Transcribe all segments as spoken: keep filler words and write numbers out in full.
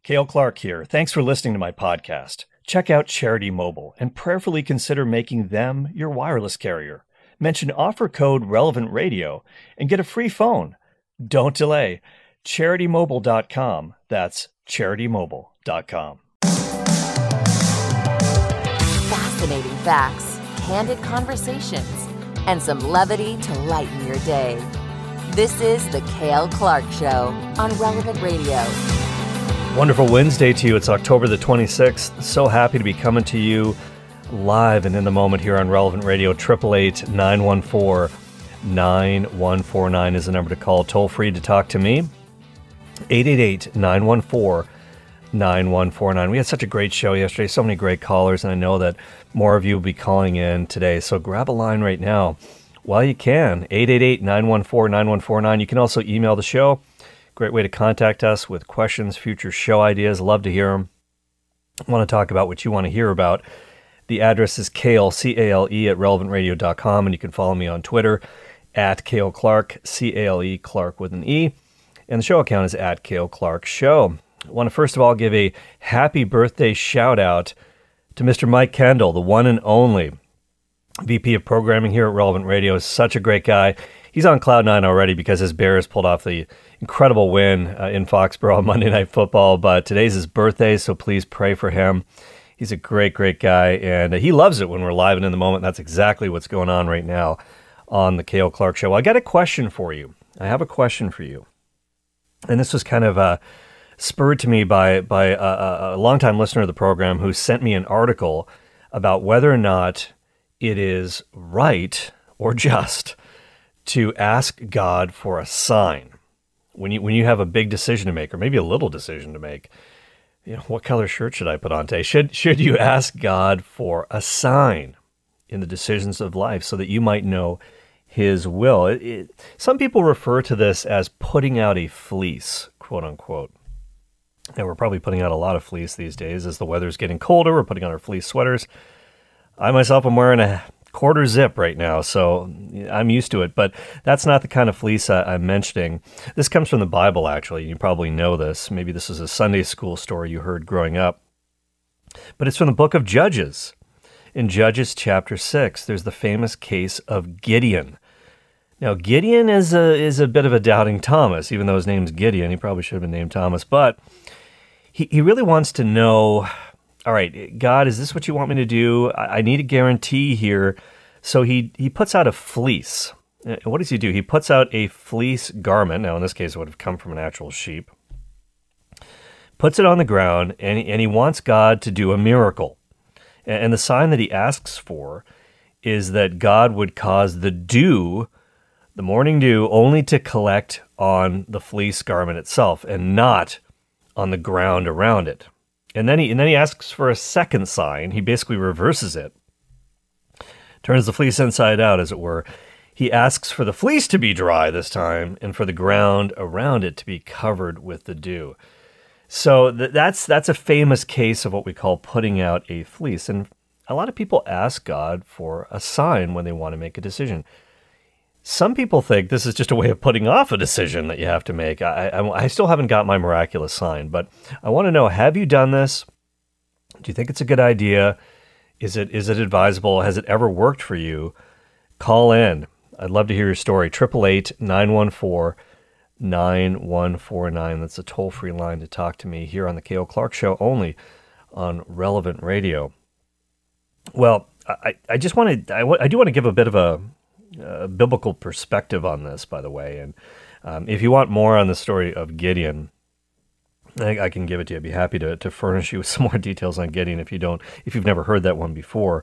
Cale Clark here. Thanks for listening to my podcast. Check out Charity Mobile and prayerfully consider making them your wireless carrier. Mention offer code Relevant Radio and get a free phone. Don't delay. charity mobile dot com. That's charity mobile dot com. Fascinating facts, candid conversations, and some levity to lighten your day. This is The Cale Clark Show on Relevant Radio. Wonderful Wednesday to you. It's October the twenty-sixth. So happy to be coming to you live and in the moment here on Relevant Radio. eight eight eight, nine one four, nine one four nine is the number to call. Toll free to talk to me. eight eight eight, nine one four, nine one four nine. We had such a great show yesterday. So many great callers, and I know that more of you will be calling in today. So grab a line right now while you can. eight eight eight, nine one four, nine one four nine. You can also email the show. Great way to contact us with questions, future show ideas. Love to hear them. I want to talk about what you want to hear about. The address is Cale, C A L E, at relevant radio dot com, and you can follow me on Twitter at Cale Clark, C A L E, Clark with an E, and the show account is at Cale Clark Show. I want to first of all give a happy birthday shout-out to Mister Mike Kendall, the one and only V P of Programming here at Relevant Radio. Is such a great guy. He's on cloud nine already because his Bears pulled off the incredible win uh, in Foxborough on Monday Night Football, but today's his birthday, so please pray for him. He's a great, great guy, and uh, he loves it when we're live and in the moment. That's exactly what's going on right now on the Cale Clark Show. Well, I got a question for you. I have a question for you, and this was kind of uh, spurred to me by, by a, a longtime listener of the program who sent me an article about whether or not it is right or just to ask God for a sign when you when you have a big decision to make, or maybe a little decision to make. You know, what color shirt should I put on today? Should should you ask God for a sign in the decisions of life so that you might know His will? It, it, some people refer to this as putting out a fleece, quote unquote. And we're probably putting out a lot of fleece these days as the weather's getting colder. We're putting on our fleece sweaters. I myself am wearing a quarter zip right now, so I'm used to it, but that's not the kind of fleece I, I'm mentioning. This comes from the Bible, actually. You probably know this. Maybe this is a Sunday school story you heard growing up. But it's from the book of Judges. In Judges chapter six, there's the famous case of Gideon. Now, Gideon is a, is a bit of a doubting Thomas, even though his name's Gideon. He probably should have been named Thomas, but he, he really wants to know, all right, God, is this what you want me to do? I, I need a guarantee here. So he, he puts out a fleece. And what does he do? He puts out a fleece garment. Now, in this case, it would have come from an actual sheep. Puts it on the ground, and, and he wants God to do a miracle. And, and the sign that he asks for is that God would cause the dew, the morning dew, only to collect on the fleece garment itself and not on the ground around it. And then he and then he asks for a second sign. He basically reverses it. Turns the fleece inside out, as it were. He asks for the fleece to be dry this time and for the ground around it to be covered with the dew. So th- that's that's a famous case of what we call putting out a fleece. And a lot of people ask God for a sign when they want to make a decision. Some people think this is just a way of putting off a decision that you have to make. I, I, I still haven't got my miraculous sign, but I want to know, have you done this? Do you think it's a good idea? Is it is it advisable? Has it ever worked for you? Call in. I'd love to hear your story. eight eight eight, nine one four, nine one four nine. That's a toll-free line to talk to me here on the Cale Clark Show, only on Relevant Radio. Well, I, I just want to, I, I do want to give a bit of a Uh, biblical perspective on this, by the way. And um, if you want more on the story of Gideon, I, I can give it to you. I'd be happy to, to furnish you with some more details on Gideon if you don't, if you've never heard that one before.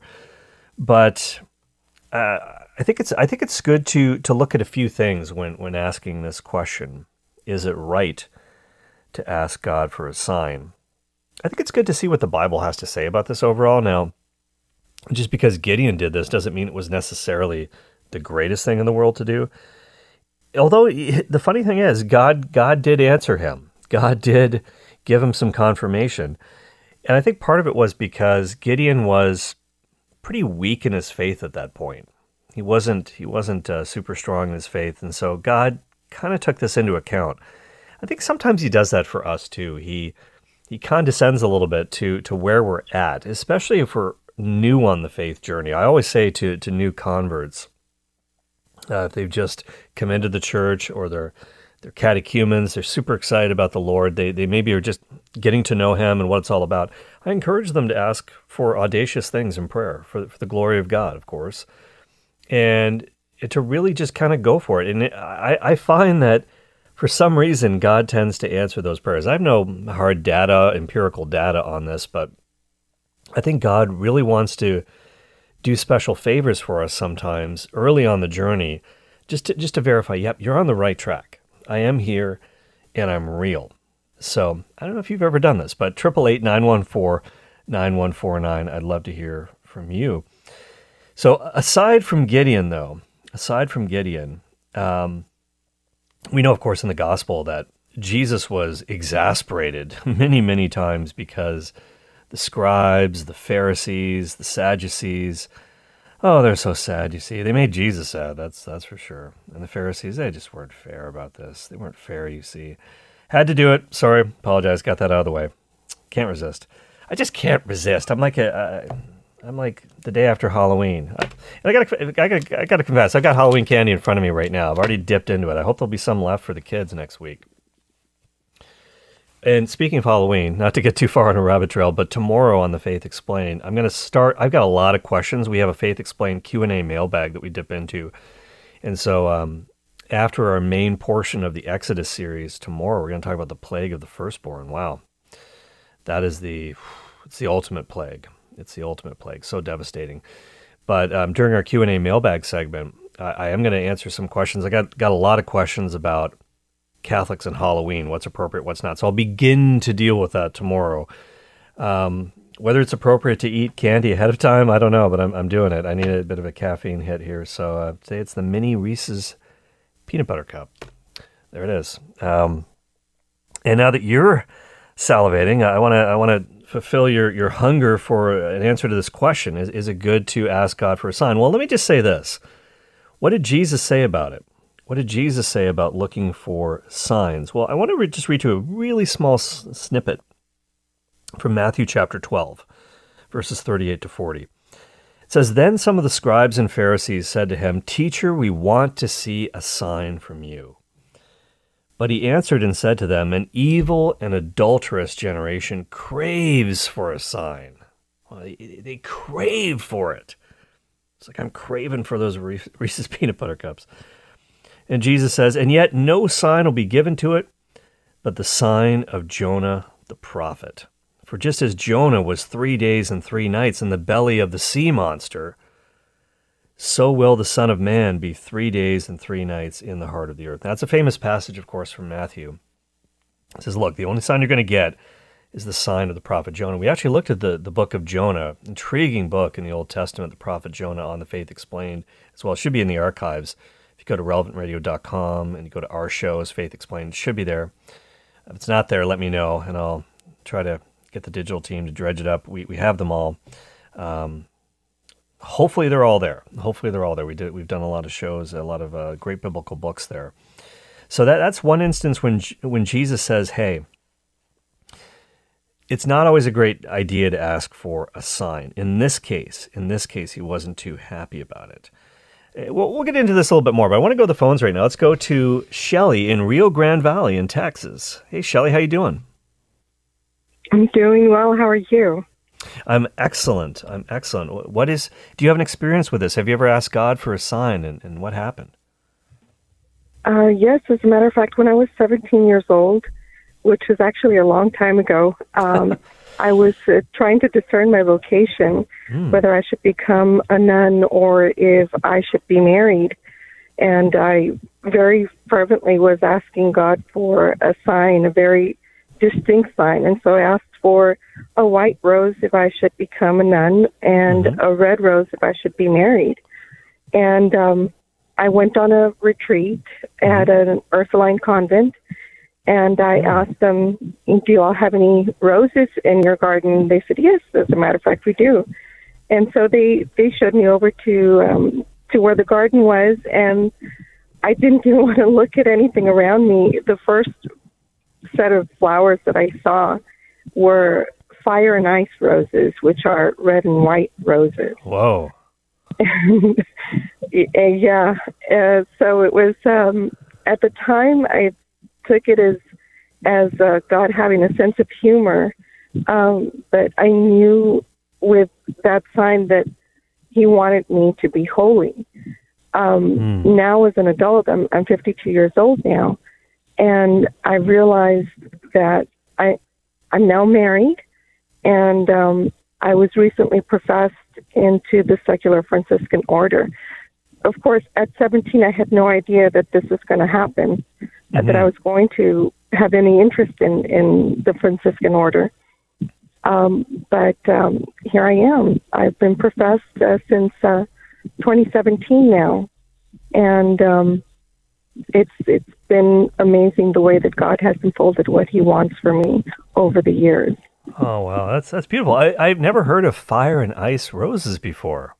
But uh, I think it's I think it's good to to look at a few things when when asking this question: is it right to ask God for a sign? I think it's good to see what the Bible has to say about this overall. Now, just because Gideon did this doesn't mean it was necessarily the greatest thing in the world to do. Although the funny thing is, God God did answer him. God did give him some confirmation. And I think part of it was because Gideon was pretty weak in his faith at that point. He wasn't he wasn't uh, super strong in his faith, and so God kind of took this into account. I think sometimes he does that for us too. He he condescends a little bit to to where we're at, especially if we're new on the faith journey. I always say to to new converts, uh, if they've just come into the church or they're they're catechumens, they're super excited about the Lord, they they maybe are just getting to know Him and what it's all about. I encourage them to ask for audacious things in prayer, for, for the glory of God, of course, and to really just kind of go for it. And it, I, I find that for some reason, God tends to answer those prayers. I have no hard data, empirical data on this, but I think God really wants to do special favors for us sometimes early on the journey, just to, just to verify, yep, you're on the right track. I am here, and I'm real. So I don't know if you've ever done this, but eight eight eight, nine one four, nine one four nine, I'd love to hear from you. So aside from Gideon, though, aside from Gideon, um, we know, of course, in the gospel that Jesus was exasperated many, many times because the scribes, the Pharisees, the Sadducees, oh, they're so sad, you see. They made Jesus sad, that's that's for sure. And the Pharisees, they just weren't fair about this. They weren't fair, you see. Had to do it. Sorry, apologize, got that out of the way. Can't resist. I just can't resist. I'm like a... Uh, I'm like the day after Halloween. I, and I gotta, I gotta, I gotta confess, I've got Halloween candy in front of me right now. I've already dipped into it. I hope there'll be some left for the kids next week. And speaking of Halloween, not to get too far on a rabbit trail, but tomorrow on the Faith Explained, I'm going to start, I've got a lot of questions. We have a Faith Explained Q and A mailbag that we dip into. And so um, after our main portion of the Exodus series tomorrow, we're going to talk about the plague of the firstborn. Wow. That is the, it's the ultimate plague. It's the ultimate plague. So devastating. But um, during our Q and A mailbag segment, I, I am going to answer some questions. I got, got a lot of questions about Catholics and Halloween, what's appropriate, what's not. So I'll begin to deal with that tomorrow. Um, whether it's appropriate to eat candy ahead of time, I don't know, but I'm, I'm doing it. I need a bit of a caffeine hit here. So uh, say it's the mini Reese's peanut butter cup. There it is. Um, and now that you're salivating, I want to I want to fulfill your, your hunger for an answer to this question. Is, is it good to ask God for a sign? Well, let me just say this. What did Jesus say about it? What did Jesus say about looking for signs? Well, I want to re- just read you a really small s- snippet from Matthew chapter twelve, verses thirty-eight to forty. It says, "Then some of the scribes and Pharisees said to him, 'Teacher, we want to see a sign from you.' But he answered and said to them, 'An evil and adulterous generation craves for a sign.'" Well, they, they crave for it. It's like I'm craving for those Reese's peanut butter cups. And Jesus says, "And yet no sign will be given to it, but the sign of Jonah the prophet. For just as Jonah was three days and three nights in the belly of the sea monster, so will the Son of Man be three days and three nights in the heart of the earth." That's a famous passage, of course, from Matthew. It says, look, the only sign you're going to get is the sign of the prophet Jonah. We actually looked at the, the book of Jonah, intriguing book in the Old Testament, the prophet Jonah on the Faith Explained, as well. It should be in the archives. If you go to relevant radio dot com and you go to our shows, Faith Explained, it should be there. If it's not there, let me know, and I'll try to get the digital team to dredge it up. We we have them all. Um, hopefully they're all there. Hopefully they're all there. We did. We've done a lot of shows, a lot of uh, great biblical books there. So that that's one instance when when Jesus says, "Hey, it's not always a great idea to ask for a sign." In this case, in this case, he wasn't too happy about it. We'll, we'll get into this a little bit more, but I want to go to the phones right now. Let's go to Shelly in Rio Grande Valley in Texas. Hey, Shelly, how you doing? I'm doing well. How are you? I'm excellent. I'm excellent. What is? Do you have an experience with this? Have you ever asked God for a sign, and, and what happened? Uh, yes, as a matter of fact, when I was seventeen years old, which was actually a long time ago, um, I was uh, trying to discern my vocation, mm. whether I should become a nun or if I should be married. And I very fervently was asking God for a sign, a very distinct sign. And so I asked for a white rose if I should become a nun and mm-hmm. a red rose if I should be married. And um, I went on a retreat mm-hmm. at an Ursuline convent. And I asked them, "Do you all have any roses in your garden?" They said, "Yes, as a matter of fact, we do." And so they, they showed me over to um, to where the garden was, and I didn't even want to look at anything around me. The first set of flowers that I saw were fire and ice roses, which are red and white roses. Whoa. Yeah. Uh, so it was, um, at the time, I took it as, as uh, God having a sense of humor. Um, but I knew with that sign that he wanted me to be holy. Um, mm. Now as an adult, I'm, I'm fifty-two years old now. And I realized that I, I'm now married, and um, I was recently professed into the secular Franciscan order. Of course, at seventeen, I had no idea that this was going to happen, mm-hmm. that I was going to have any interest in, in the Franciscan order. Um, but um, here I am. I've been professed uh, since uh, twenty seventeen now, and um, it's it's been amazing the way that God has unfolded what He wants for me over the years. Oh wow, that's that's beautiful. I, I've never heard of fire and ice roses before.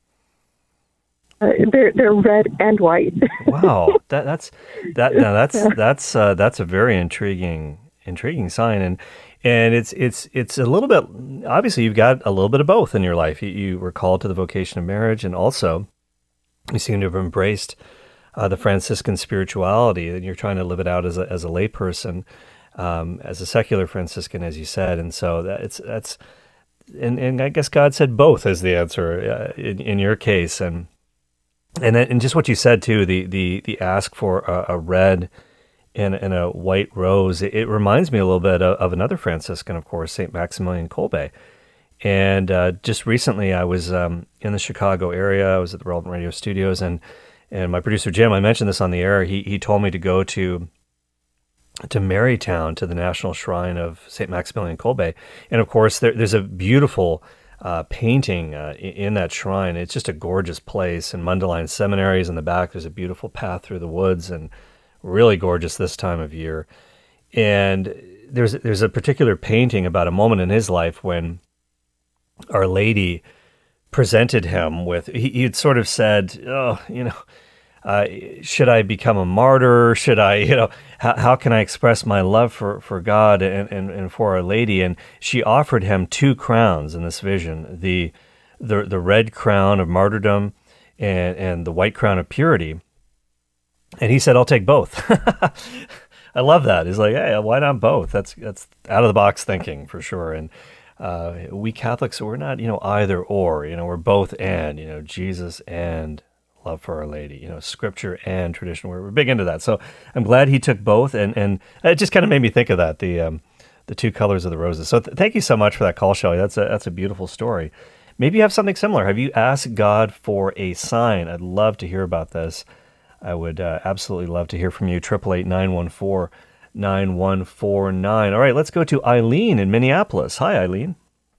Uh, they're they're red and white. Wow, that that's that now that's yeah. that's uh, that's a very intriguing intriguing sign, and and it's it's it's a little bit, obviously you've got a little bit of both in your life. You, you were called to the vocation of marriage, and also you seem to have embraced uh, the Franciscan spirituality, and you're trying to live it out as a as a layperson, um, as a secular Franciscan, as you said, and so that it's that's and and I guess God said both as the answer uh, in in your case, and. And then, and just what you said too, the the the ask for a, a red and, and a white rose, it, it reminds me a little bit of, of another Franciscan, of course, Saint Maximilian Kolbe. And uh, just recently, I was um, in the Chicago area. I was at the Relevant Radio Studios, and and my producer Jim, I mentioned this on the air. He he told me to go to to Marytown, to the National Shrine of Saint Maximilian Kolbe, and of course, there, there's a beautiful Uh, painting uh, in that shrine. It's just a gorgeous place, and Mundelein Seminary is in the back. There's a beautiful path through the woods, and really gorgeous this time of year. And there's there's a particular painting about a moment in his life when Our Lady presented him with, he, he'd sort of said, oh, you know, uh, should I become a martyr? Should I, you know, how, how can I express my love for, for God and, and, and for Our Lady? And she offered him two crowns in this vision, the the the red crown of martyrdom and, and the white crown of purity. And he said, I'll take both. I love that. He's like, hey, why not both? That's that's out of the box thinking for sure. And uh, we Catholics, we're not, you know, either or, you know, we're both and, you know, Jesus and love for Our Lady, you know, scripture and tradition. We're, we're big into that. So I'm glad he took both, and, and it just kind of made me think of that, the um, the two colors of the roses. So th- thank you so much for that call, Shelley. That's a, that's a beautiful story. Maybe you have something similar. Have you asked God for a sign? I'd love to hear about this. I would uh, absolutely love to hear from you. eight eight eight, nine one four, nine one four nine. All right, let's go to Eileen in Minneapolis. Hi, Eileen.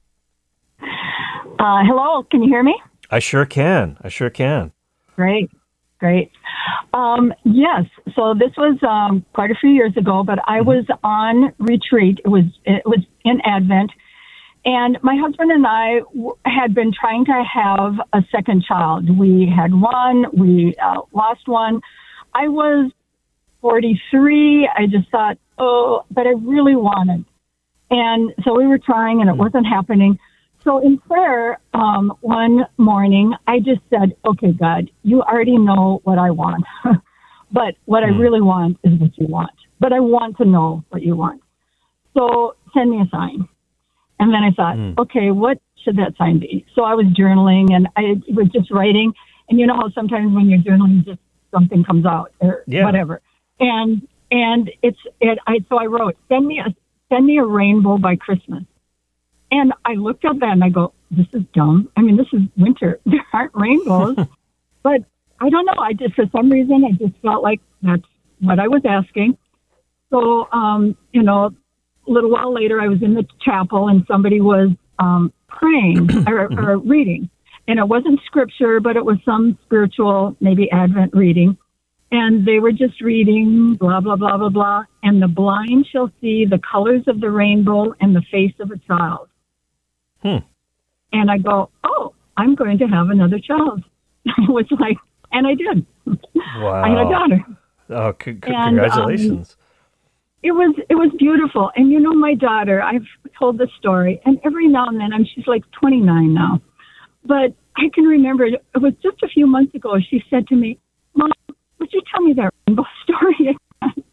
Uh, hello, can you hear me? I sure can. I sure can. Great, great. Um, yes, so this was um, quite a few years ago, but I was on retreat. It was it was in Advent, and my husband and I w- had been trying to have a second child. We had one, we uh, lost one. I was forty-three. I just thought, oh, but I really wanted. And so we were trying, and it wasn't happening. So in prayer, um, one morning, I just said, okay, God, you already know what I want. But what mm. I really want is what you want. But I want to know what you want. So send me a sign. And then I thought, mm. okay, what should that sign be? So I was journaling, and I was just writing. And you know how sometimes when you're journaling, just something comes out or yeah. whatever. And and it's it. I so I wrote, send me a send me a rainbow by Christmas. And I looked at that and I go, this is dumb. I mean, this is winter. There aren't rainbows. But I don't know. I just, for some reason, I just felt like that's what I was asking. So, um, you know, a little while later, I was in the chapel and somebody was um, praying or, or reading. And it wasn't scripture, but it was some spiritual, maybe Advent reading. And they were just reading, blah, blah, blah, blah, blah. And the blind shall see the colors of the rainbow and the face of a child. Hmm. And I go, oh, I'm going to have another child. I was like, and I did. Wow. I had a daughter. Oh, c- c- congratulations. And, um, it was it was beautiful. And you know, my daughter, I've told the story, and every now and then, and she's like twenty-nine now, but I can remember it, it was just a few months ago. She said to me, "Mom, would you tell me that rainbow story again?"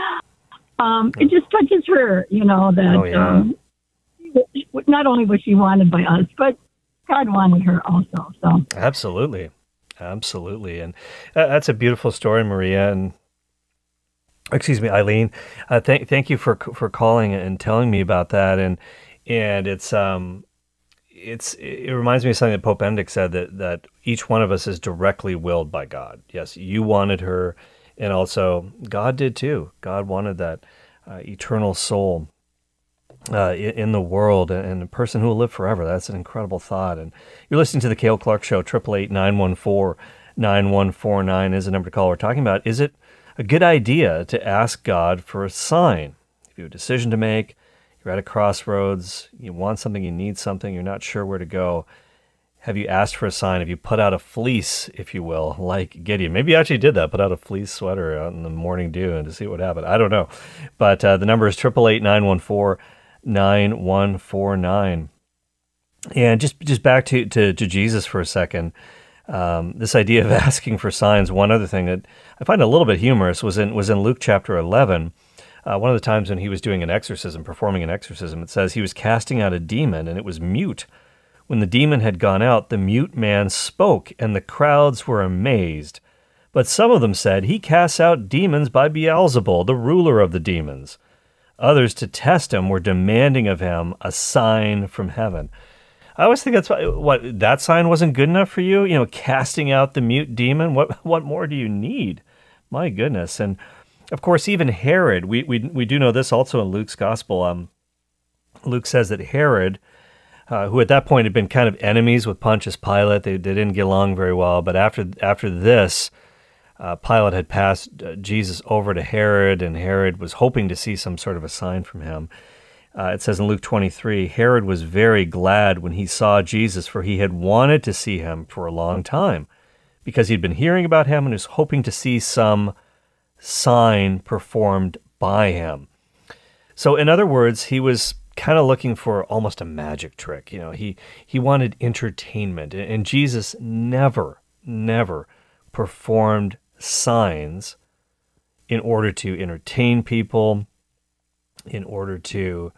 um, it just touches her, you know, that oh, yeah. um, not only was she wanted by us, but God wanted her also. So absolutely, absolutely, and uh, that's a beautiful story, Maria. And excuse me, Eileen. Uh, thank thank you for for calling and telling me about that. And and it's um it's it reminds me of something that Pope Benedict said, that that each one of us is directly willed by God. Yes, you wanted her, and also God did too. God wanted that uh, eternal soul Uh, in, in the world, and a person who will live forever. That's an incredible thought. And you're listening to the Cale Clark Show. eight eight eight, nine one four, nine one four nine is the number to call. We're talking about, is it a good idea to ask God for a sign? If you have a decision to make, you're at a crossroads, you want something, you need something, you're not sure where to go. Have you asked for a sign? Have you put out a fleece, if you will, like Gideon? Maybe you actually did that, put out a fleece sweater out in the morning dew and to see what happened. I don't know. But uh, the number is eight eight eight, nine one four, nine one four nine. And just just back to, to, to Jesus for a second, um, this idea of asking for signs, one other thing that I find a little bit humorous was in was in Luke chapter eleven. Uh, one of the times when he was doing an exorcism, performing an exorcism, it says he was casting out a demon, and it was mute. When the demon had gone out, the mute man spoke, and the crowds were amazed. But some of them said, "He casts out demons by Beelzebul, the ruler of the demons." Others, to test him, were demanding of him a sign from heaven. I always think that's what, what that sign wasn't good enough for you. You know, casting out the mute demon. What what more do you need? My goodness. And of course, even Herod. We we we do know this also in Luke's gospel. Um, Luke says that Herod, uh, who at that point had been kind of enemies with Pontius Pilate, they, they didn't get along very well. But after after this, Uh, Pilate had passed uh, Jesus over to Herod, and Herod was hoping to see some sort of a sign from him. Uh, it says in Luke twenty-three, Herod was very glad when he saw Jesus, for he had wanted to see him for a long time, because he'd been hearing about him and was hoping to see some sign performed by him. So in other words, he was kind of looking for almost a magic trick. You know, he, he wanted entertainment, and Jesus never, never performed signs in order to entertain people, in order to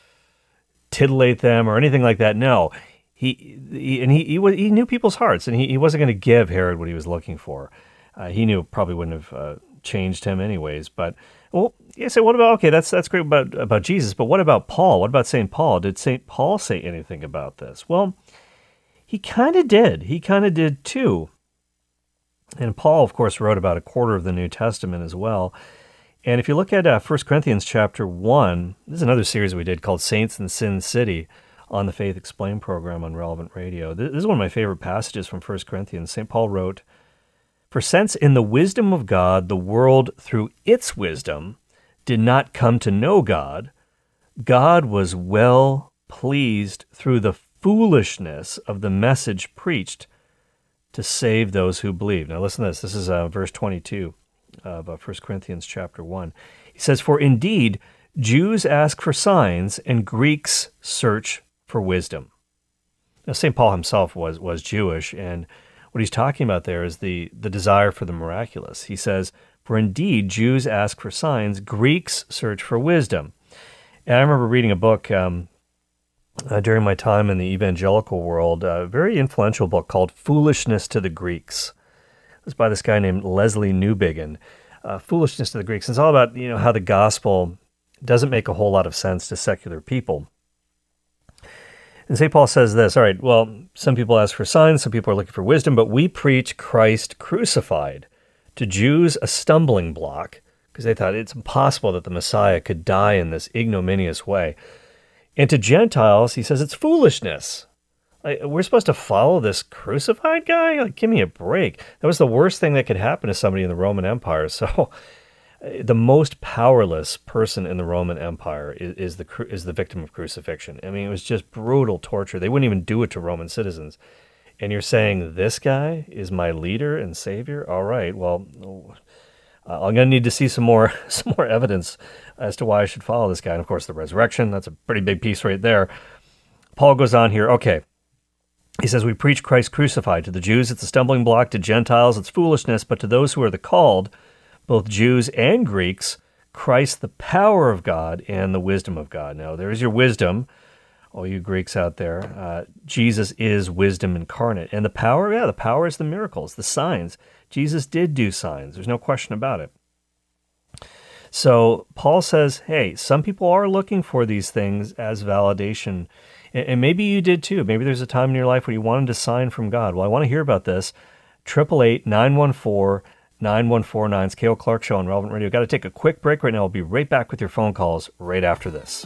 titillate them or anything like that. No, he, he and he he, was, he knew people's hearts, and he, he wasn't going to give Herod what he was looking for. Uh, he knew it probably wouldn't have uh, changed him anyways. But well, you say, what about okay? That's that's great about about Jesus, but what about Paul? What about Saint Paul? Did Saint Paul say anything about this? Well, he kind of did. He kind of did too. And Paul, of course, wrote about a quarter of the New Testament as well. And if you look at uh, First Corinthians chapter one, this is another series we did called Saints in Sin City on the Faith Explained program on Relevant Radio. This is one of my favorite passages from First Corinthians. Saint Paul wrote, "For since in the wisdom of God, the world through its wisdom did not come to know God, God was well pleased through the foolishness of the message preached to save those who believe." Now listen to this. This is uh, verse twenty-two of uh, First Corinthians chapter one. He says, "For indeed, Jews ask for signs, and Greeks search for wisdom." Now Saint Paul himself was was Jewish, and what he's talking about there is the, the desire for the miraculous. He says, "For indeed, Jews ask for signs, Greeks search for wisdom." And I remember reading a book um, Uh, during my time in the evangelical world, a very influential book called Foolishness to the Greeks. It was by this guy named Leslie Newbigin. Uh, Foolishness to the Greeks. It's all about, you know, how the gospel doesn't make a whole lot of sense to secular people. And Saint Paul says this, all right, well, some people ask for signs, some people are looking for wisdom, but we preach Christ crucified. To Jews, a stumbling block, because they thought it's impossible that the Messiah could die in this ignominious way. And to Gentiles, he says it's foolishness. Like, we're supposed to follow this crucified guy? Like, give me a break. That was the worst thing that could happen to somebody in the Roman Empire. So the most powerless person in the Roman Empire is, is the is the victim of crucifixion. I mean, it was just brutal torture. They wouldn't even do it to Roman citizens. And you're saying this guy is my leader and savior? All right, well, Uh, I'm going to need to see some more some more evidence as to why I should follow this guy. And of course, the resurrection, that's a pretty big piece right there. Paul goes on here, okay. He says, we preach Christ crucified. To the Jews, it's a stumbling block. To Gentiles, it's foolishness. But to those who are the called, both Jews and Greeks, Christ, the power of God and the wisdom of God. Now, there's your wisdom, all you Greeks out there. Uh, Jesus is wisdom incarnate. And the power, yeah, the power is the miracles, the signs. Jesus did do signs. There's no question about it. So Paul says, hey, some people are looking for these things as validation. And maybe you did too. Maybe there's a time in your life when you wanted a sign from God. Well, I want to hear about this. eight eight eight, nine one four, nine one four nine. It's Cale Clark Show on Relevant Radio. Got to take a quick break right now. I'll be right back with your phone calls right after this.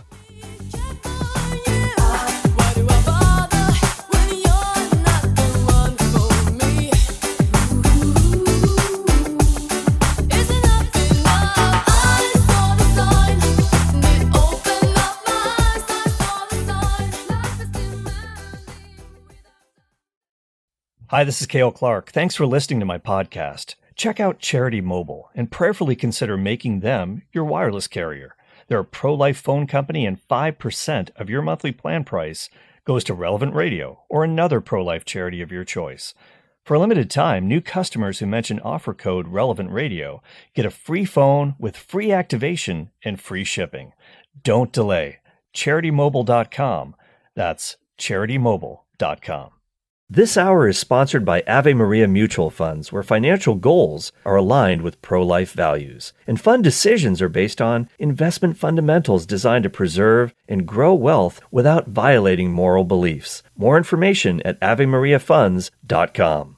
Hi, this is Cale Clark. Thanks for listening to my podcast. Check out Charity Mobile and prayerfully consider making them your wireless carrier. They're a pro-life phone company, and five percent of your monthly plan price goes to Relevant Radio or another pro-life charity of your choice. For a limited time, new customers who mention offer code Relevant Radio get a free phone with free activation and free shipping. Don't delay. charity mobile dot com. That's charity mobile dot com. This hour is sponsored by Ave Maria Mutual Funds, where financial goals are aligned with pro-life values, and fund decisions are based on investment fundamentals designed to preserve and grow wealth without violating moral beliefs. More information at ave maria funds dot com.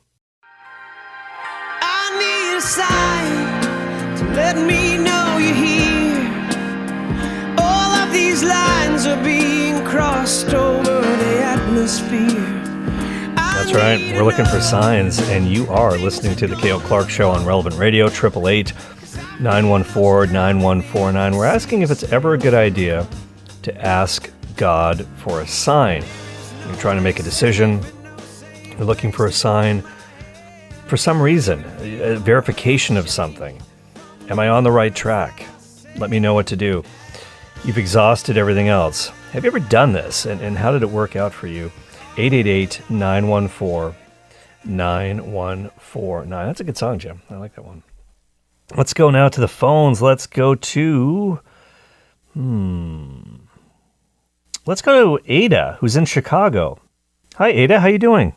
I need a sign to let me know you're here. All of these lines are being crossed over the atmosphere. That's right. We're looking for signs, and you are listening to the Cale Clark Show on Relevant Radio, eight eight eight, nine one four, nine one four nine. We're asking if it's ever a good idea to ask God for a sign. You're trying to make a decision. You're looking for a sign for some reason, a verification of something. Am I on the right track? Let me know what to do. You've exhausted everything else. Have you ever done this, and, and how did it work out for you? eight eight eight, nine one four, nine one four nine. That's a good song, Jim. I like that one. Let's go now to the phones. Let's go to... Hmm... Let's go to Ada, who's in Chicago. Hi, Ada. How you doing?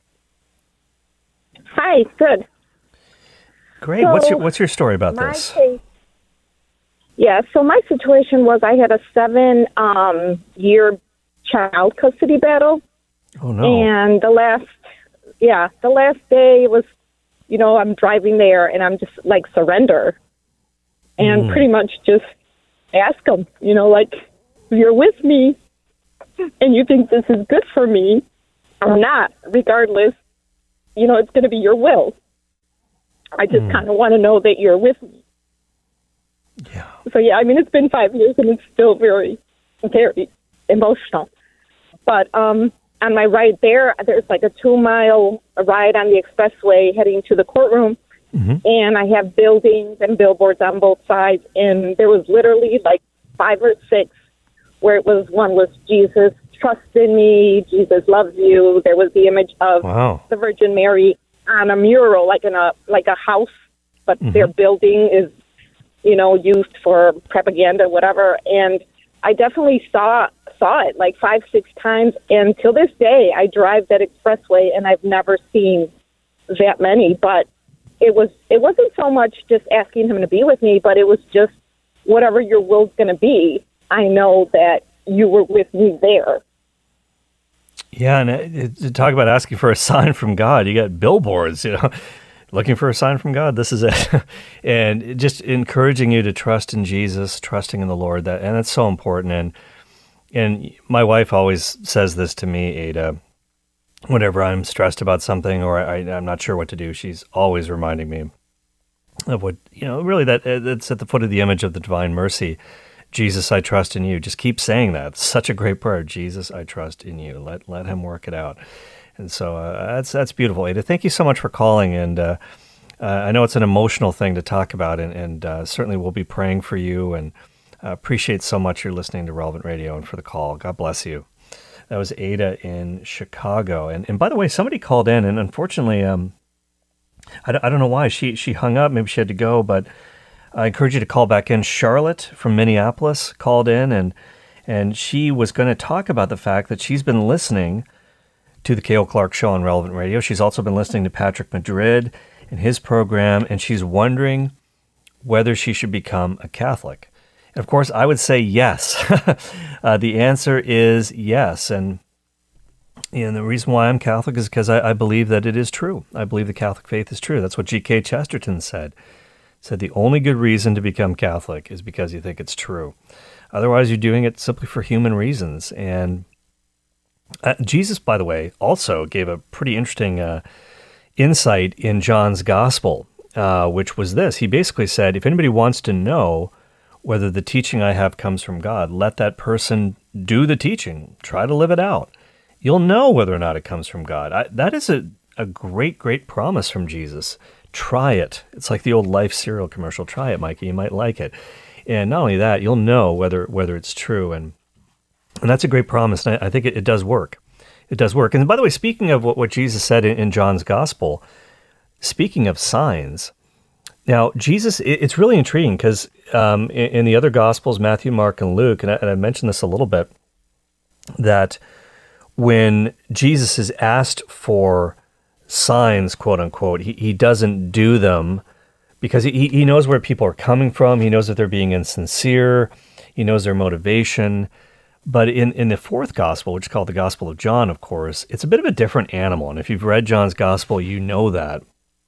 Hi. Good. Great. So what's your What's your story about my this? Case, yeah. So my situation was I had a seven um, year child custody battle. Oh no! And the last, yeah, the last day was, you know, I'm driving there and I'm just like surrender, and Mm. pretty much just ask them, you know, like, if you're with me and you think this is good for me or not, regardless, you know, it's going to be your will. I just Mm. kind of want to know that you're with me. Yeah. So yeah, I mean, it's been five years and it's still very, very emotional. But um. on my ride there, there's like a two-mile ride on the expressway heading to the courtroom, Mm-hmm. and I have buildings and billboards on both sides, and there was literally like five or six where it was, one was Jesus, trust in me, Jesus loves you. There was the image of Wow. the Virgin Mary on a mural, like in a like a house, but Mhm. their building is, you know, used for propaganda, whatever, and I definitely saw saw it like five, six times, and till this day, I drive that expressway, and I've never seen that many. But it was it wasn't so much just asking him to be with me, but it was just whatever your will's going to be. I know that you were with me there. Yeah, and it, it, to talk about asking for a sign from God, you got billboards, you know, looking for a sign from God. This is it, and just encouraging you to trust in Jesus, trusting in the Lord. That and that's so important. And and my wife always says this to me, Ada, whenever I'm stressed about something or I, I'm not sure what to do. She's always reminding me of what, you know, really that it's at the foot of the image of the divine mercy. Jesus, I trust in you. Just keep saying that. It's such a great prayer. Jesus, I trust in you. Let let him work it out. And so uh, that's that's beautiful, Ada. Thank you so much for calling. And uh, uh, I know it's an emotional thing to talk about, and, and uh, certainly we'll be praying for you, and uh, appreciate so much you're listening to Relevant Radio and for the call. God bless you. That was Ada in Chicago. And and by the way, somebody called in, and unfortunately, um, I, don't, I don't know why. She, she hung up. Maybe she had to go, but I encourage you to call back in. Charlotte from Minneapolis called in, and and she was going to talk about the fact that she's been listening to the Cale Clark Show on Relevant Radio. She's also been listening to Patrick Madrid and his program, and she's wondering whether she should become a Catholic. And of course, I would say yes. uh, the answer is yes. And, and the reason why I'm Catholic is because I, I believe that it is true. I believe the Catholic faith is true. That's what G K Chesterton said. He said the only good reason to become Catholic is because you think it's true. Otherwise, you're doing it simply for human reasons. And uh, Jesus, by the way, also gave a pretty interesting uh, insight in John's Gospel, uh, which was this. He basically said, if anybody wants to know whether the teaching I have comes from God, let that person do the teaching. Try to live it out. You'll know whether or not it comes from God. I, that is a, a great, great promise from Jesus. Try it. It's like the old Life cereal commercial. Try it, Mikey. You might like it. And not only that, you'll know whether whether it's true. And and that's a great promise. And I, I think it, it does work. It does work. And by the way, speaking of what, what Jesus said in, in John's Gospel, speaking of signs, now Jesus, it, it's really intriguing because um, in, in the other Gospels, Matthew, Mark, and Luke, and I, and I mentioned this a little bit, that when Jesus is asked for signs, quote unquote, he, he doesn't do them because he, he knows where people are coming from. He knows that they're being insincere. He knows their motivation. But in, in the fourth gospel, which is called the Gospel of John, of course, it's a bit of a different animal. And if you've read John's Gospel, you know that.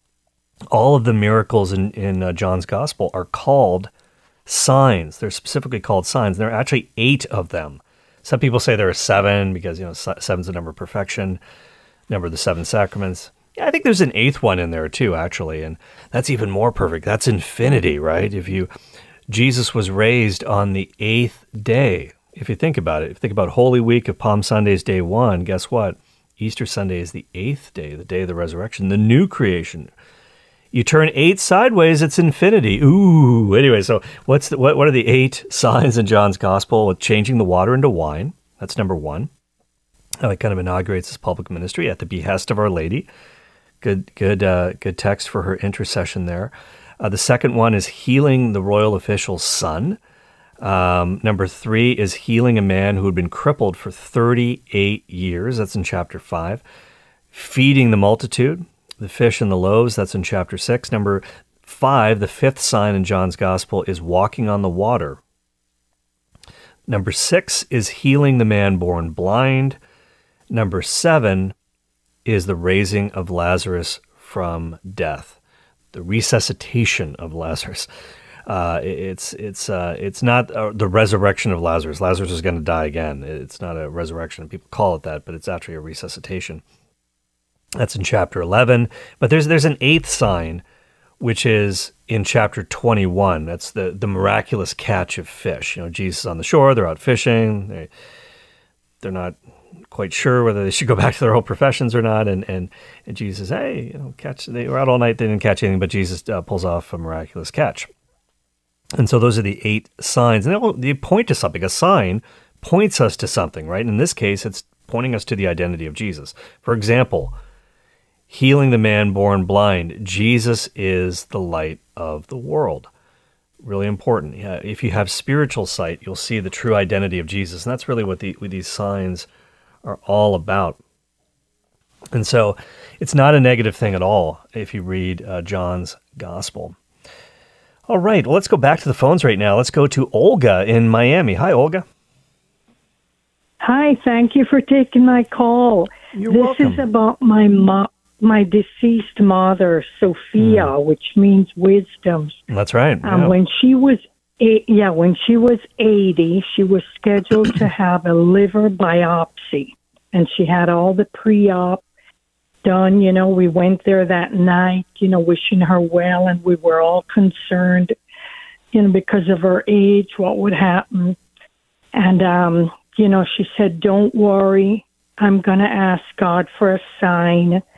All of the miracles in, in uh, John's Gospel are called signs. They're specifically called signs. There are actually eight of them. Some people say there are seven because, you know, seven's the number of perfection, number of the seven sacraments. Yeah, I think there's an eighth one in there too, actually, and that's even more perfect. That's infinity, right? If you, Jesus was raised on the eighth day. If you think about it, if you think about Holy Week of Palm Sunday is day one, guess what? Easter Sunday is the eighth day, the day of the resurrection, the new creation. You turn eight sideways, it's infinity. Ooh. Anyway, so what's the, what? What are the eight signs in John's Gospel with changing the water into wine? That's number one. How he kind of inaugurates his public ministry at the behest of Our Lady. Good, good, uh, good text for her intercession there. Uh, the second one is healing the royal official's son. Um, number three is healing a man who had been crippled for thirty-eight years. That's in chapter five. Feeding the multitude, the fish and the loaves. That's in chapter six. Number five, the fifth sign in John's Gospel, is walking on the water. Number six is healing the man born blind. Number seven is the raising of Lazarus from death, the resuscitation of Lazarus. Uh, it's it's uh, it's not uh, the resurrection of Lazarus. Lazarus is going to die again. It's not a resurrection. People call it that, but it's actually a resuscitation. That's in chapter eleven. But there's there's an eighth sign, which is in chapter twenty-one. That's the, the miraculous catch of fish. You know, Jesus is on the shore. They're out fishing. They, they're not quite sure whether they should go back to their old professions or not. And, and, and Jesus says, hey, you know, catch. They were out all night. They didn't catch anything, but Jesus uh, pulls off a miraculous catch. And so those are the eight signs. And they, all, they point to something. A sign points us to something, right? In this case, it's pointing us to the identity of Jesus. For example, healing the man born blind. Jesus is the light of the world. Really important. Yeah, if you have spiritual sight, you'll see the true identity of Jesus. And that's really what, the, what these signs are all about. And so it's not a negative thing at all if you read uh, John's Gospel. All right, well, let's go back to the phones right now. Let's go to Olga in Miami. Hi, Olga. Hi, thank you for taking my call. You're this welcome. is about my mo- my deceased mother, Sophia, mm. which means wisdom. That's right. Um, yeah. When she was eight, yeah, when she was eighty, she was scheduled to have a liver biopsy, and she had all the pre-op done. You know, we went there that night, you know, wishing her well, and we were all concerned, you know, because of her age, what would happen. And, um, you know, she said, don't worry, I'm going to ask God for a sign.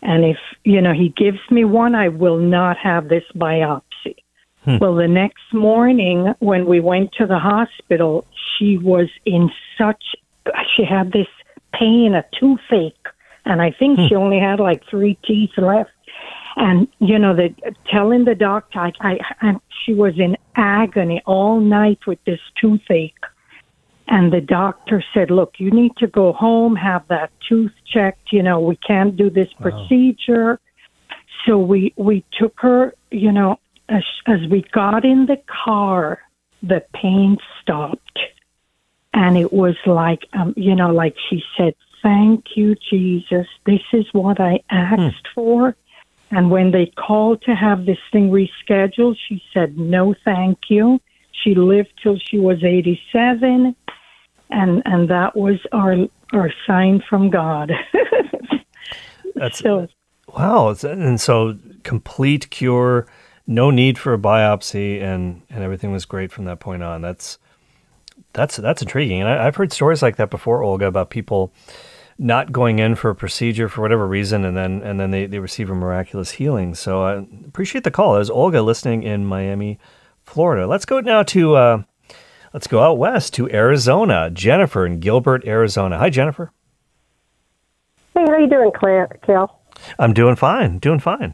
And if, you know, he gives me one, I will not have this biopsy. Hmm. Well, the next morning when we went to the hospital, she was in such, she had this pain, a toothache. And I think hmm. she only had like three teeth left. And, you know, the, telling the doctor, I, I, I, she was in agony all night with this toothache. And the doctor said, look, you need to go home, have that tooth checked. You know, we can't do this wow. procedure. So we, we took her, you know, as, as we got in the car, the pain stopped. And it was like, um, you know, like she said, thank you, Jesus. This is what I asked hmm. for. And when they called to have this thing rescheduled, she said, no, thank you. She lived till she was eighty-seven. And and that was our our sign from God. That's so, wow. And so complete cure, no need for a biopsy, and, and everything was great from that point on. That's that's that's intriguing. And I, I've heard stories like that before, Olga, about people not going in for a procedure for whatever reason, and then and then they, they receive a miraculous healing. So I appreciate the call. There's Olga listening in Miami, Florida. Let's go now to uh, let's go out west to Arizona. Jennifer in Gilbert, Arizona. Hi, Jennifer. Hey, how you doing, Claire, Cal? I'm doing fine. Doing fine.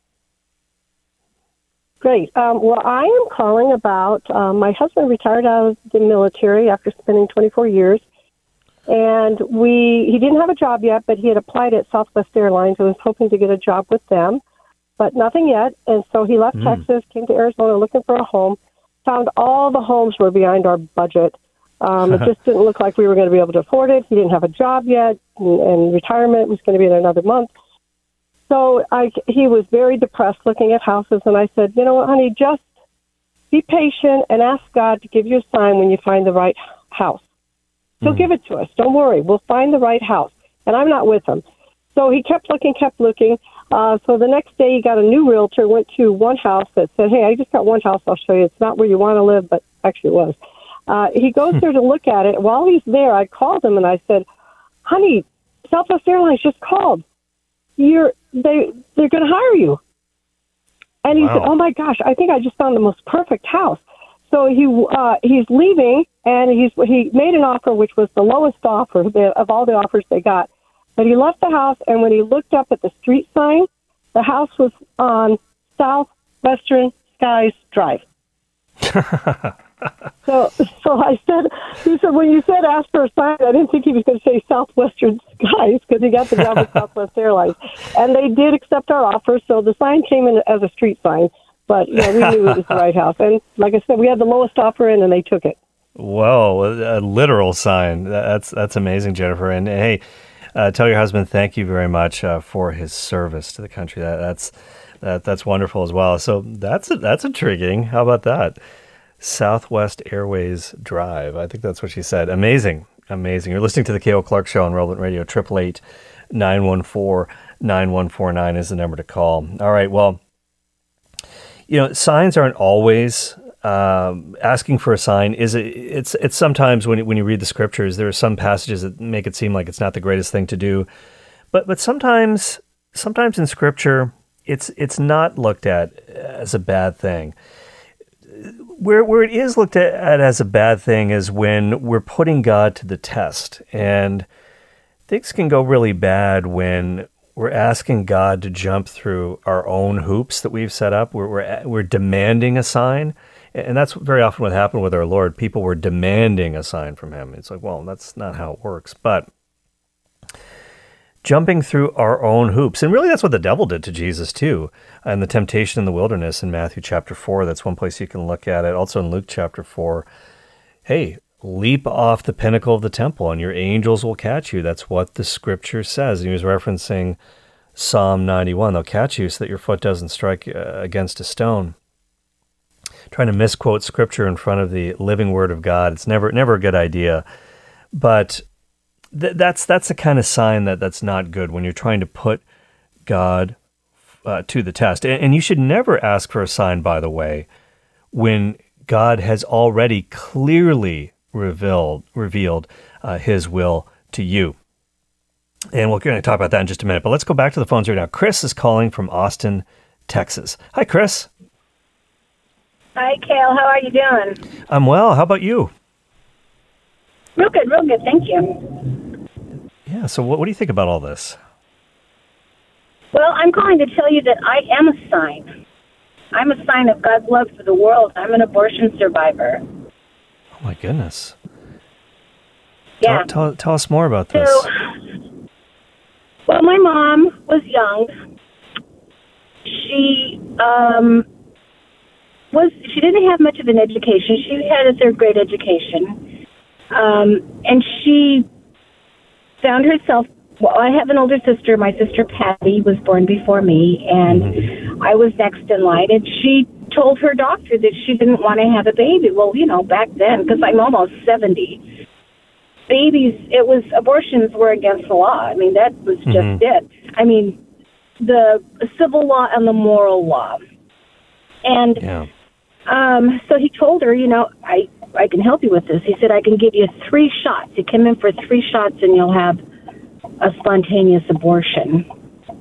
Great. Um, well, I am calling about um, my husband retired out of the military after spending twenty-four years. And we he didn't have a job yet, but he had applied at Southwest Airlines and was hoping to get a job with them, but nothing yet. And so he left mm. Texas, came to Arizona looking for a home, found all the homes were behind our budget. Um, it just didn't look like we were going to be able to afford it. He didn't have a job yet, and, and retirement was going to be in another month. So I, he was very depressed looking at houses, and I said, you know what, honey, just be patient and ask God to give you a sign when you find the right house. He'll mm. give it to us. Don't worry. We'll find the right house. And I'm not with him. So he kept looking, kept looking. Uh, so the next day he got a new realtor, went to one house that said, hey, I just got one house I'll show you. It's not where you want to live, but actually it was. Uh, he goes there to look at it. While he's there, I called him and I said, honey, Southwest Airlines just called. You're they they're going to hire you. And he wow. said, oh my gosh, I think I just found the most perfect house. So he uh, he's leaving, and he's he made an offer, which was the lowest offer of all the offers they got. But he left the house, and when he looked up at the street sign, the house was on Southwestern Skies Drive. so, so I said, he said, when you said ask for a sign, I didn't think he was going to say Southwestern Skies because he got the job with Southwest Airlines, and they did accept our offer. So the sign came in as a street sign. But, yeah, we knew it was the right house. And like I said, we had the lowest offer in, and they took it. Whoa, a literal sign. That's that's amazing, Jennifer. And, hey, uh, tell your husband thank you very much uh, for his service to the country. That, that's that, that's wonderful as well. So that's that's intriguing. How about that? Southwest Airways Drive. I think that's what she said. Amazing. Amazing. You're listening to the K O. Clark Show on Relevant Radio. eight eight eight, nine one four, nine one four nine is the number to call. All right, well, you know, signs aren't always um, asking for a sign. Is it? It's it's sometimes when when you read the scriptures, there are some passages that make it seem like it's not the greatest thing to do, but but sometimes sometimes in scripture, it's it's not looked at as a bad thing. Where where it is looked at as a bad thing is when we're putting God to the test, and things can go really bad when we're asking God to jump through our own hoops that we've set up. We're, we're we're demanding a sign, and that's very often what happened with our Lord. People were demanding a sign from him. It's like, well, that's not how it works. But jumping through our own hoops, and really that's what the devil did to Jesus too, and the temptation in the wilderness in Matthew chapter four. That's one place you can look at it. Also in Luke chapter four, hey, leap off the pinnacle of the temple and your angels will catch you. That's what the scripture says. He was referencing Psalm ninety-one. They'll catch you so that your foot doesn't strike uh, against a stone. Trying to misquote scripture in front of the living word of God, it's never never a good idea. But th- that's that's the kind of sign that that's not good when you're trying to put God uh, to the test. And, and you should never ask for a sign, by the way, when God has already clearly revealed revealed uh, his will to you. And we're going to talk about that in just a minute. But let's go back to the phones right now. Chris is calling from Austin, Texas. Hi, Chris. Hi, Cale. How are you doing? I'm well. How about you? Real good, real good. Thank you. Yeah, so what, what do you think about all this? Well, I'm calling to tell you that I am a sign. I'm a sign of God's love for the world. I'm an abortion survivor. Oh, my goodness. Yeah. Tell, tell, tell us more about this. So, well, my mom was young. She um, was. She didn't have much of an education. She had a third grade education, um, and she found herself. Well, I have an older sister. My sister Patty was born before me, and mm-hmm. I was next in line. And she told her doctor that she didn't want to have a baby. Well, you know, back then, because I'm almost seventy, babies, it was, abortions were against the law. I mean, that was just mm-hmm. it. I mean, the civil law and the moral law. And yeah. um, so he told her, you know, I, I can help you with this. He said, I can give you three shots. You come in for three shots and you'll have a spontaneous abortion.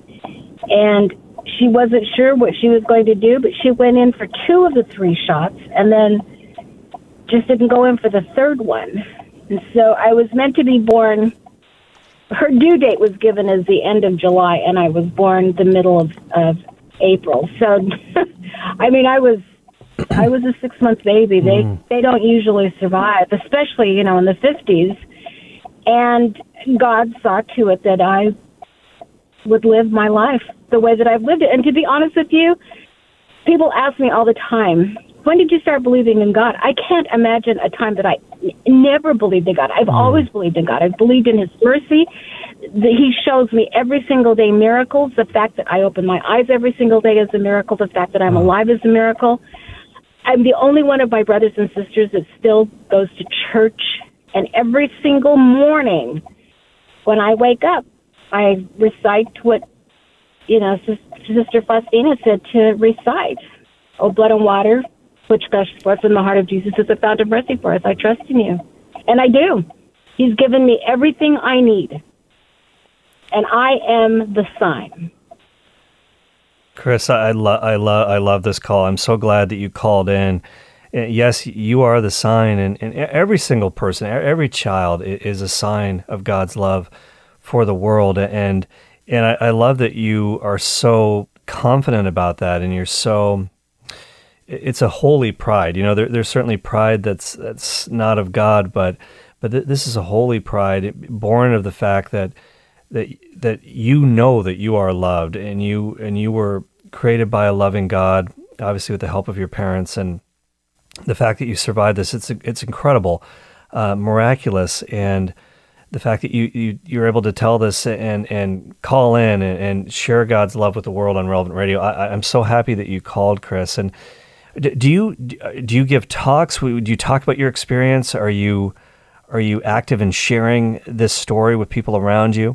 And she wasn't sure what she was going to do, but she went in for two of the three shots and then just didn't go in for the third one. And so I was meant to be born, her due date was given as the end of July, and I was born the middle of, of April. So, I mean, I was I was a six-month baby. They, mm. they don't usually survive, especially, you know, in the fifties. And God saw to it that I would live my life the way that I've lived it. And to be honest with you, people ask me all the time, when did you start believing in God? I can't imagine a time that I n- never believed in God. I've mm. always believed in God. I've believed in His mercy. The, he shows me every single day miracles. The fact that I open my eyes every single day is a miracle. The fact that I'm mm. alive is a miracle. I'm the only one of my brothers and sisters that still goes to church. And every single morning when I wake up, I recite what, you know, Sister Faustina said to recite. Oh, blood and water, which gushes forth from the heart of Jesus, is a fount of mercy for us. I trust in you. And I do. He's given me everything I need. And I am the sign. Chris, I, lo- I, lo- I love this call. I'm so glad that you called in. Yes, you are the sign, and, and every single person, every child is a sign of God's love for the world. And and I, I love that you are so confident about that, and you're so, it's a holy pride. You know, there, there's certainly pride that's that's not of God, but but th- this is a holy pride born of the fact that that that you know that you are loved, and you and you were created by a loving God, obviously with the help of your parents, and the fact that you survived this, it's it's incredible, uh, miraculous, and the fact that you, you, you're able to tell this and, and call in and, and share God's love with the world on Relevant Radio. I, I'm so happy that you called, Chris. And do you do you give talks? Do you talk about your experience? Are you are you active in sharing this story with people around you?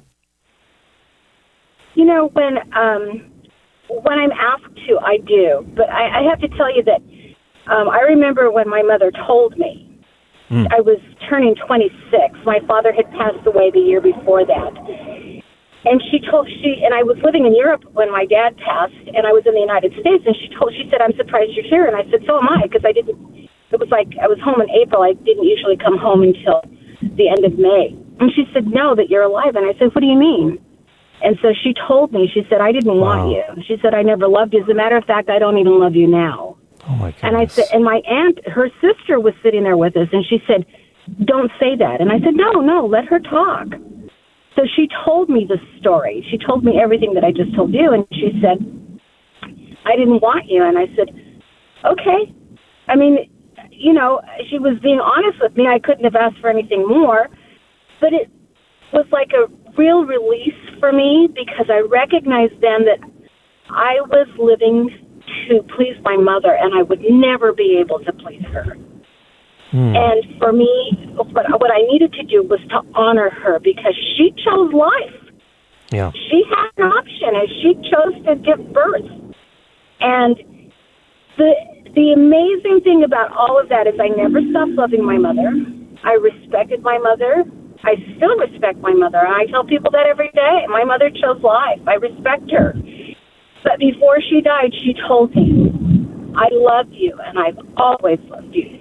You know, when um, when I'm asked to, I do. But I, I have to tell you that Um, I remember when my mother told me, mm. I was turning twenty-six. My father had passed away the year before that. And she told, she, and I was living in Europe when my dad passed, and I was in the United States, and she told, she said, I'm surprised you're here. And I said, so am I, because I didn't, it was like, I was home in April. I didn't usually come home until the end of May. And she said, no, that you're alive. And I said, what do you mean? And so she told me, she said, I didn't wow. want you. She said, I never loved you. As a matter of fact, I don't even love you now. Oh my goodness. And I said, and my aunt, her sister was sitting there with us, and she said, don't say that. And I said, no, no, let her talk. So she told me the story. She told me everything that I just told you, and she said, I didn't want you. And I said, okay. I mean, you know, she was being honest with me. I couldn't have asked for anything more, but it was like a real release for me, because I recognized then that I was living to please my mother, and I would never be able to please her. Hmm. And for me, what, what I needed to do was to honor her, because she chose life. Yeah. She had an option, and she chose to give birth. And the the amazing thing about all of that is I never stopped loving my mother. I respected my mother. I still respect my mother, and I tell people that every day. My mother chose life. I respect her. But before she died, she told me, I love you, and I've always loved you.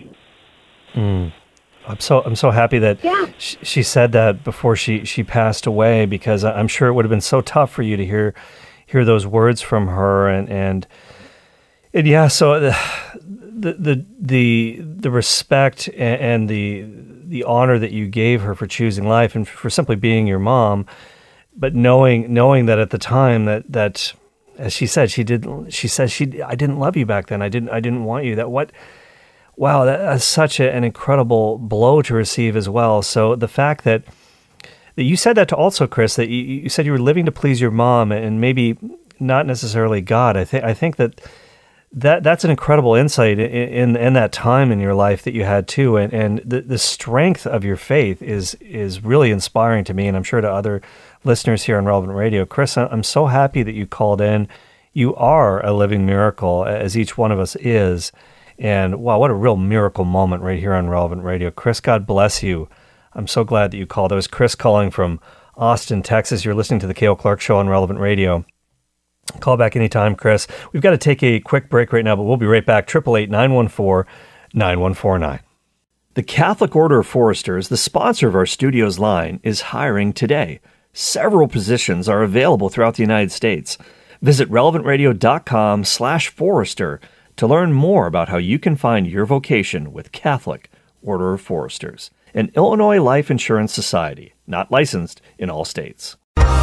Mm. I'm so I'm so happy that yeah. she, she said that before she, she passed away, because I'm sure it would have been so tough for you to hear hear those words from her, and and, and yeah, so the the the the, the respect and, and the the honor that you gave her for choosing life and for simply being your mom, but knowing knowing that at the time that that as she said she did she said she I didn't love you back then, I didn't I didn't want you, that what. Wow, that's such a, an incredible blow to receive as well. So the fact that, that you said that to also, Chris, that you, you said you were living to please your mom and maybe not necessarily God. I think I think that, that that's an incredible insight in, in in that time in your life that you had too, and and the, the strength of your faith is is really inspiring to me, and I'm sure to other listeners here on Relevant Radio. Chris, I'm so happy that you called in. You are a living miracle, as each one of us is. And wow, what a real miracle moment right here on Relevant Radio. Chris, God bless you. I'm so glad that you called. That was Chris calling from Austin, Texas. You're listening to the Cale Clark Show on Relevant Radio. Call back anytime, Chris. We've got to take a quick break right now, but we'll be right back. eight eight eight, nine one four, nine one four nine. The Catholic Order of Foresters, the sponsor of our studio's line, is hiring today. Several positions are available throughout the United States. Visit relevantradio.com slash Forester to learn more about how you can find your vocation with Catholic Order of Foresters, an Illinois Life Insurance Society, not licensed in all states.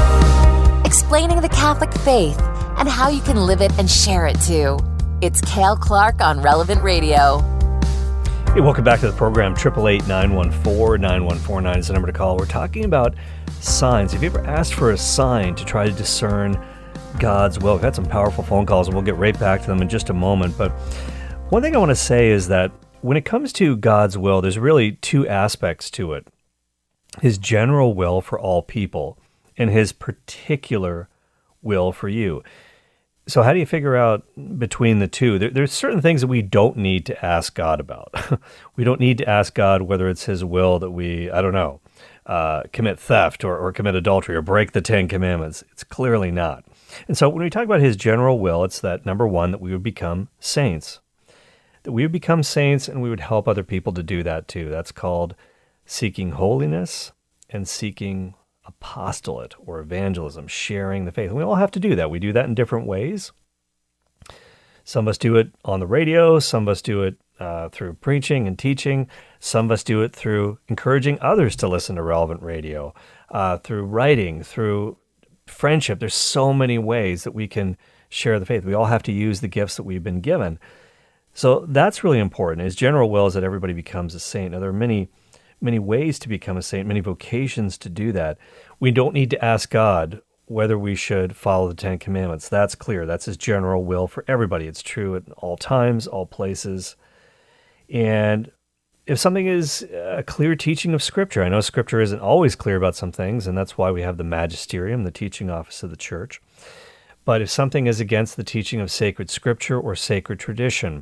Explaining the Catholic faith and how you can live it and share it too. It's Cale Clark on Relevant Radio. Hey, welcome back to the program. eight eight eight, nine one four, nine one four nine is the number to call. We're talking about signs. Have you ever asked for a sign to try to discern God's will? We've had some powerful phone calls, and we'll get right back to them in just a moment. But one thing I want to say is that when it comes to God's will, there's really two aspects to it. His general will for all people and his particular will for you. So how do you figure out between the two? There, there's certain things that we don't need to ask God about. We don't need to ask God whether it's his will that we, I don't know, uh, commit theft or, or commit adultery or break the Ten Commandments. It's clearly not. And so when we talk about his general will, it's that, number one, that we would become saints. That we would become saints and we would help other people to do that too. That's called seeking holiness and seeking apostolate or evangelism, sharing the faith. And we all have to do that. We do that in different ways. Some of us do it on the radio. Some of us do it uh, through preaching and teaching. Some of us do it through encouraging others to listen to Relevant Radio, uh, through writing, through friendship. There's so many ways that we can share the faith. We all have to use the gifts that we've been given. So that's really important. His general will is that everybody becomes a saint. Now, there are many, many ways to become a saint, many vocations to do that. We don't need to ask God whether we should follow the Ten Commandments. That's clear. That's his general will for everybody. It's true at all times, all places. And if something is a clear teaching of Scripture, I know Scripture isn't always clear about some things, and that's why we have the magisterium, the teaching office of the church. But if something is against the teaching of sacred Scripture or sacred tradition,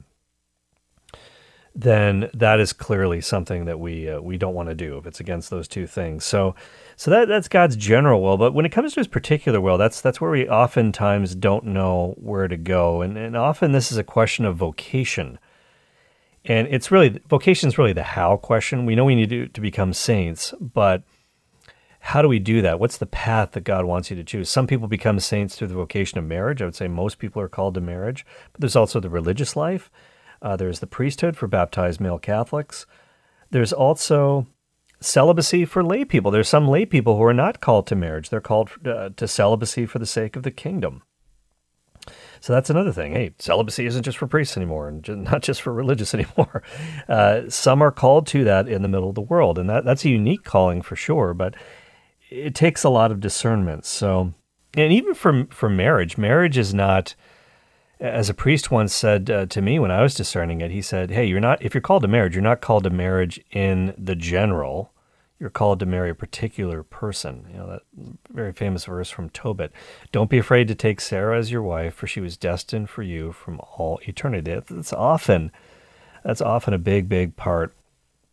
then that is clearly something that we uh, we don't want to do if it's against those two things. So, so that that's God's general will. But when it comes to his particular will, that's that's where we oftentimes don't know where to go, and and often this is a question of vocation. And it's really, vocation is really the how question. We know we need to, to become saints, but how do we do that? What's the path that God wants you to choose? Some people become saints through the vocation of marriage. I would say most people are called to marriage, but there's also the religious life. Uh, there's the priesthood for baptized male Catholics. There's also celibacy for lay people. There's some lay people who are not called to marriage. They're called uh, to celibacy for the sake of the kingdom. So that's another thing. Hey, celibacy isn't just for priests anymore, and not just for religious anymore. Uh, some are called to that in the middle of the world, and that, that's a unique calling for sure, but it takes a lot of discernment. So, and even for, for marriage, marriage is not, as a priest once said uh, to me when I was discerning it, he said, hey, you're not, if you're called to marriage, you're not called to marriage in the general. You're called to marry a particular person. You know, that very famous verse from Tobit. Don't be afraid to take Sarah as your wife, for she was destined for you from all eternity. That's often, that's often a big, big part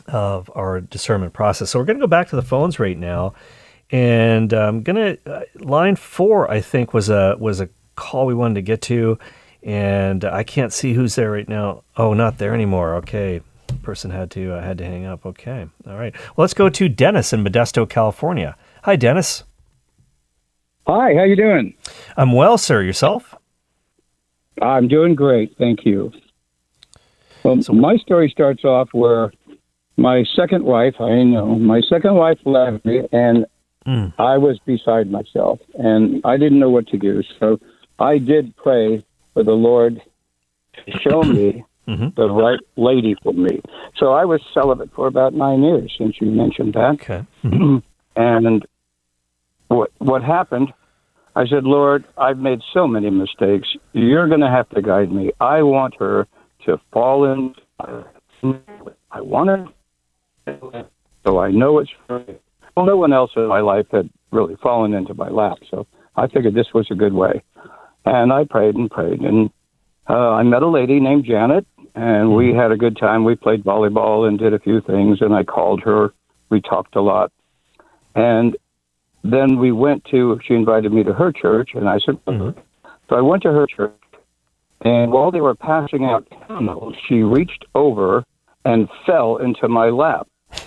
of our discernment process. So we're going to go back to the phones right now, and I'm going to uh, line four. I think was a was a call we wanted to get to, and I can't see who's there right now. Oh, not there anymore. Okay, person had to uh, had to hang up. Okay, all right. Well, let's go to Dennis in Modesto, California. Hi, Dennis. Hi, how you doing? I'm well, sir. Yourself? I'm doing great, thank you. Well, so, my story starts off where my second wife, I know, my second wife left me, and mm. I was beside myself, and I didn't know what to do. So I did pray for the Lord to show me mm-hmm. the right lady for me. So I was celibate for about nine years, since you mentioned that. Okay. Mm-hmm. And what what happened, I said, Lord, I've made so many mistakes. You're going to have to guide me. I want her to fall in. I want her. So I know it's right. Well, no one else in my life had really fallen into my lap. So I figured this was a good way. And I prayed and prayed. And uh, I met a lady named Janet, and we had a good time. We played volleyball and did a few things, and I called her. We talked a lot. And then we went to, she invited me to her church, and I said, mm-hmm. So I went to her church, and while they were passing out candles, she reached over and fell into my lap.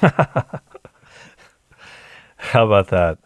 How about that?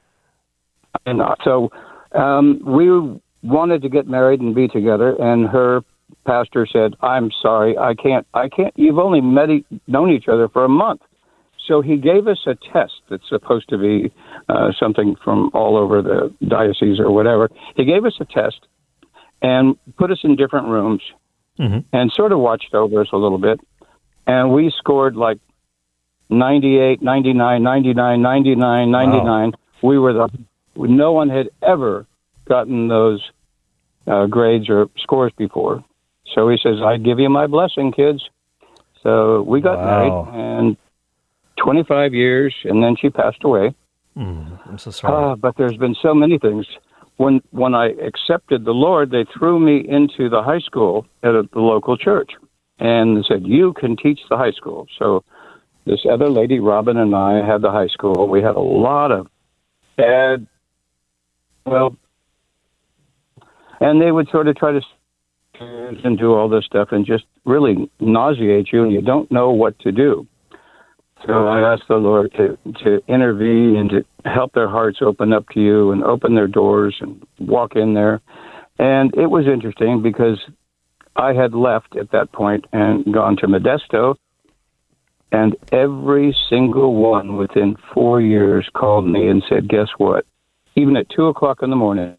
And so um, we wanted to get married and be together, and her pastor said, I'm sorry, I can't, I can't, you've only met, e- known each other for a month. So he gave us a test that's supposed to be uh, something from all over the diocese or whatever. He gave us a test and put us in different rooms mm-hmm. and sort of watched over us a little bit. And we scored like ninety-eight, ninety-nine, ninety-nine, ninety-nine, ninety-nine. Wow. We were the, no one had ever gotten those uh, grades or scores before. So he says, I give you my blessing, kids. So we got wow. married, and twenty-five years, and then she passed away. Mm, I'm so sorry. Uh, but there's been so many things. When when I accepted the Lord, they threw me into the high school at a, the local church, and they said, you can teach the high school. So this other lady, Robin, and I had the high school. We had a lot of bad, well, and they would sort of try to and do all this stuff and just really nauseate you, and you don't know what to do. So I asked the Lord to, to intervene and to help their hearts open up to you and open their doors and walk in there. And it was interesting because I had left at that point and gone to Modesto, and every single one within four years called me and said, guess what? Even at two o'clock in the morning,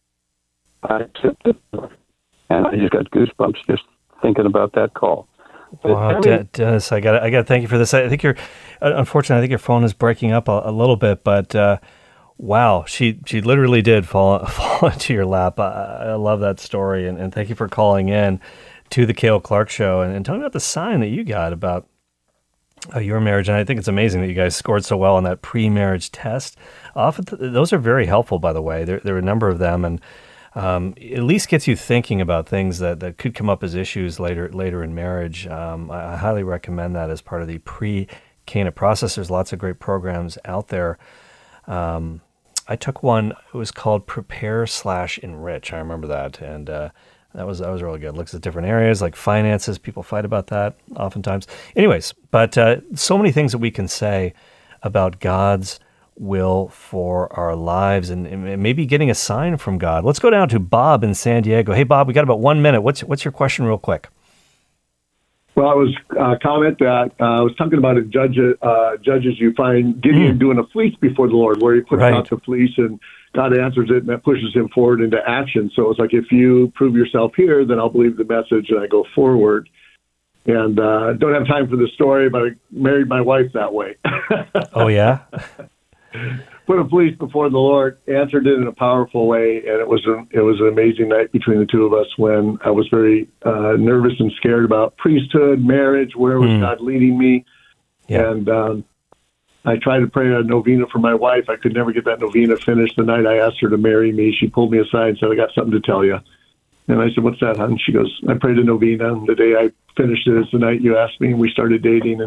I accepted it. And I just got goosebumps just thinking about that call. Wow, De- Dennis, I got I got to thank you for this. I think you're, unfortunately, I think your phone is breaking up a, a little bit, but uh, wow, she she literally did fall fall into your lap. I, I love that story, and, and thank you for calling in to the Cale Clark Show and, and telling me about the sign that you got about uh, your marriage. And I think it's amazing that you guys scored so well on that pre-marriage test. Often, th- those are very helpful, by the way. There there are a number of them, and Um, at least gets you thinking about things that, that could come up as issues later later in marriage. Um, I, I highly recommend that as part of the pre-Cana process. There's lots of great programs out there. Um, I took one. It was called Prepare slash Enrich. I remember that, and uh, that was that was really good. It looks at different areas like finances. People fight about that oftentimes. Anyways, but uh, so many things that we can say about God's will for our lives, and, and maybe getting a sign from God. Let's go down to Bob in San Diego. Hey, Bob, we got about one minute. What's what's your question real quick? Well, I was uh, comment that uh, I was talking about a judge, uh, judges you find Gideon mm. doing a fleece before the Lord, where he puts right. out the fleece and God answers it, and that pushes him forward into action. So it's like, if you prove yourself here, then I'll believe the message and I go forward. And uh, don't have time for the story, but I married my wife that way. Oh, yeah? Put a fleece before the Lord, answered it in a powerful way, and it was a, it was an amazing night between the two of us when I was very uh, nervous and scared about priesthood, marriage, where was mm. God leading me. Yeah. And um, I tried to pray a novena for my wife. I could never get that novena finished. The night I asked her to marry me, she pulled me aside and said, I got something to tell you. And I said, what's that, hon? She goes, I prayed a novena, and the day I finished it is the night you asked me, and we started dating, and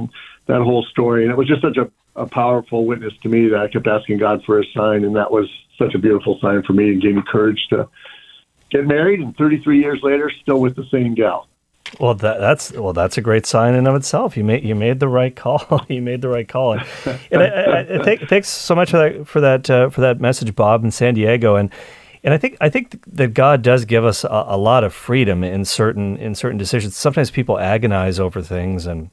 that whole story. And it was just such a, a powerful witness to me that I kept asking God for a sign, and that was such a beautiful sign for me and gave me courage to get married. And thirty-three years later, still with the same gal. Well, that, that's well, that's a great sign in of itself. You made you made the right call. you made the right call. And, and I, I, I think, thanks so much for that for that uh, for that message, Bob, in San Diego. And and I think I think that God does give us a, a lot of freedom in certain in certain decisions. Sometimes people agonize over things, and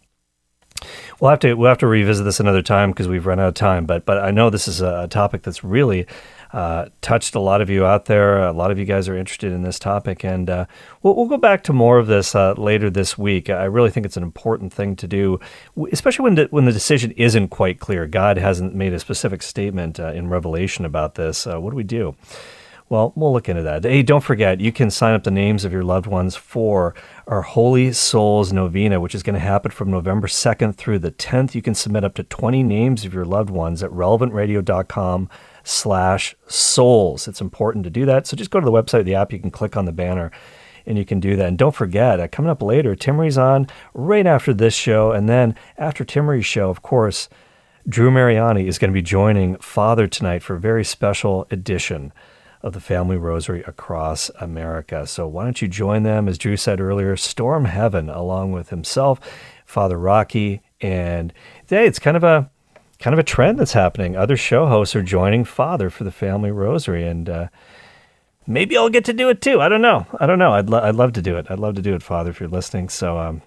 we'll have to we'll have to revisit this another time because we've run out of time. But but I know this is a topic that's really Uh, touched a lot of you out there. A lot of you guys are interested in this topic, and uh, we'll, we'll go back to more of this uh, later this week. I really think it's an important thing to do, especially when the, when the decision isn't quite clear. God hasn't made a specific statement uh, in Revelation about this. Uh, what do we do? Well, we'll look into that. Hey, don't forget, you can sign up the names of your loved ones for our Holy Souls Novena, which is going to happen from November second through the tenth. You can submit up to twenty names of your loved ones at relevant radio dot com slash souls. It's important to do that. So just go to the website, the app, you can click on the banner and you can do that. And don't forget, uh, coming up later, Timmery's on right after this show. And then after Timmery's show, of course, Drew Mariani is going to be joining Father tonight for a very special edition of the Family Rosary Across America. So why don't you join them, as Drew said earlier, storm heaven along with himself, Father Rocky, and hey, it's kind of a kind of a trend that's happening. Other show hosts are joining Father for the Family Rosary, and uh, maybe I'll get to do it too. I don't know. I don't know. I'd lo- I'd love to do it. I'd love to do it, Father, if you're listening. So, um,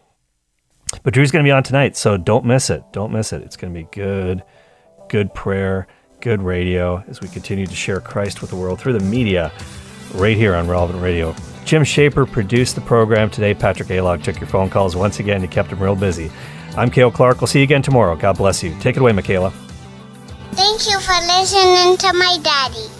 but Drew's going to be on tonight, so don't miss it. Don't miss it. It's going to be good, good prayer, good radio as we continue to share Christ with the world through the media right here on Relevant Radio. Jim Shaper produced the program today. Patrick Alog took your phone calls once again. You kept him real busy. I'm Cale Clark. We'll see you again tomorrow. God bless you. Take it away, Michaela. Thank you for listening to my daddy.